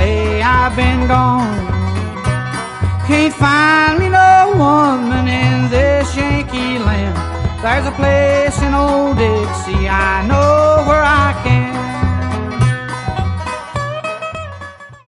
day I've been gone. Can't find me no woman in this Yankee land. There's a place in old Dixie I know where I can